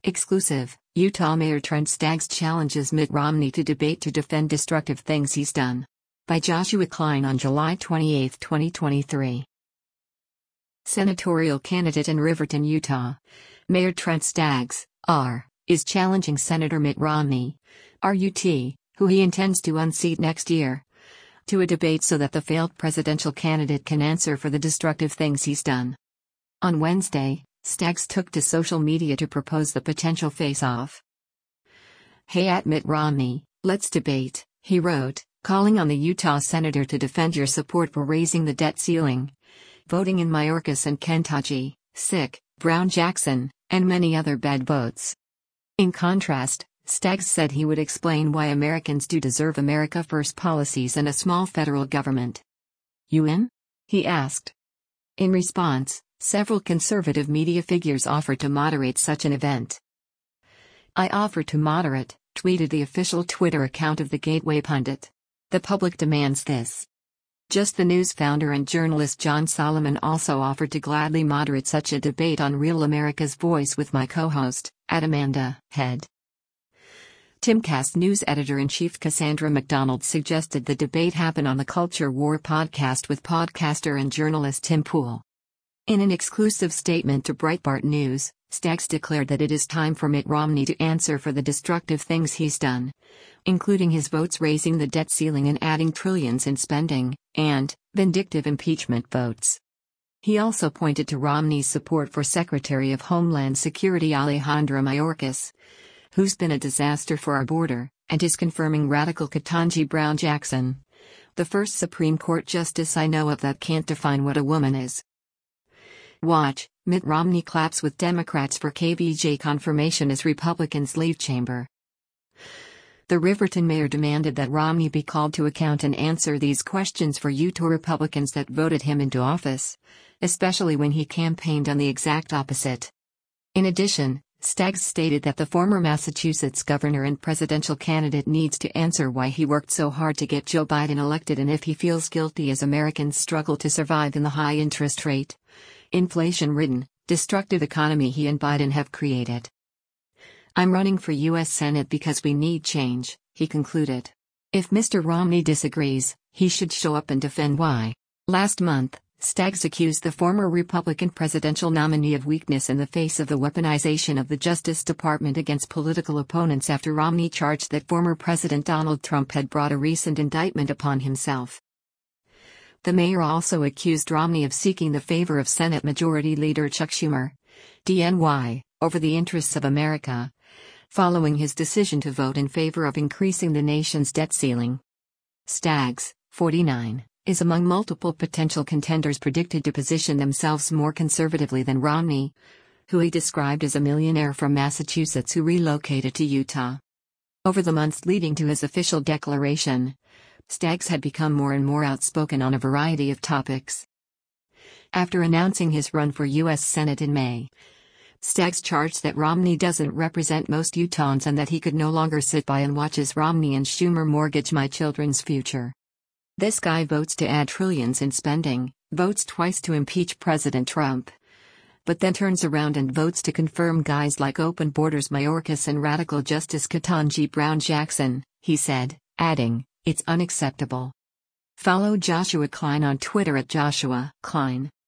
Exclusive, Utah Mayor Trent Staggs challenges Mitt Romney to debate to defend destructive things he's done. By Joshua Klein on July 28, 2023. Senatorial candidate in Riverton, Utah. Mayor Trent Staggs, R., is challenging Senator Mitt Romney, RUT, who he intends to unseat next year, to a debate so that the failed presidential candidate can answer for the destructive things he's done. On Wednesday, Staggs took to social media to propose the potential face-off. "Hey at Mitt Romney, let's debate," he wrote, calling on the Utah senator to defend your support for raising the debt ceiling, voting in Mayorkas and Kentucky, Brown-Jackson, and many other bad votes. In contrast, Staggs said he would explain why Americans do deserve America First policies and a small federal government. "You in?" he asked. In response, several conservative media figures offered to moderate such an event. "I offer to moderate," tweeted the official Twitter account of the Gateway Pundit. "The public demands this." Just the News founder and journalist John Solomon also offered to gladly moderate such a debate on Real America's Voice with my co-host, Amanda Head. Timcast news editor-in-chief Cassandra McDonald suggested the debate happen on the Culture War podcast with podcaster and journalist Tim Pool. In an exclusive statement to Breitbart News, Staggs declared that it is time for Mitt Romney to answer for the destructive things he's done, including his votes raising the debt ceiling and adding trillions in spending, and vindictive impeachment votes. He also pointed to Romney's support for Secretary of Homeland Security Alejandro Mayorkas, who's been a disaster for our border, and his confirming radical Ketanji Brown Jackson, the first Supreme Court justice I know of that can't define what a woman is. Watch, Mitt Romney claps with Democrats for KVJ confirmation as Republicans leave chamber. The Riverton mayor demanded that Romney be called to account and answer these questions for Utah Republicans that voted him into office, especially when he campaigned on the exact opposite. In addition, Staggs stated that the former Massachusetts governor and presidential candidate needs to answer why he worked so hard to get Joe Biden elected and if he feels guilty as Americans struggle to survive in the high interest rate, inflation-ridden, destructive economy he and Biden have created. "I'm running for U.S. Senate because we need change," he concluded. If Mr. Romney disagrees, he should show up and defend why. Last month, Staggs accused the former Republican presidential nominee of weakness in the face of the weaponization of the Justice Department against political opponents after Romney charged that former President Donald Trump had brought a recent indictment upon himself. The mayor also accused Romney of seeking the favor of Senate Majority Leader Chuck Schumer, DNY, over the interests of America, following his decision to vote in favor of increasing the nation's debt ceiling. Staggs, 49, is among multiple potential contenders predicted to position themselves more conservatively than Romney, who he described as a millionaire from Massachusetts who relocated to Utah. Over the months leading to his official declaration, Staggs had become more and more outspoken on a variety of topics. After announcing his run for U.S. Senate in May, Staggs charged that Romney doesn't represent most Utahns and that he could no longer sit by and watch as Romney and Schumer mortgage my children's future. "This guy votes to add trillions in spending, votes twice to impeach President Trump, but then turns around and votes to confirm guys like Open Borders Mayorkas and radical Justice Ketanji Brown Jackson," he said, adding, "It's unacceptable." Follow Joshua Klein on Twitter at Joshua Klein.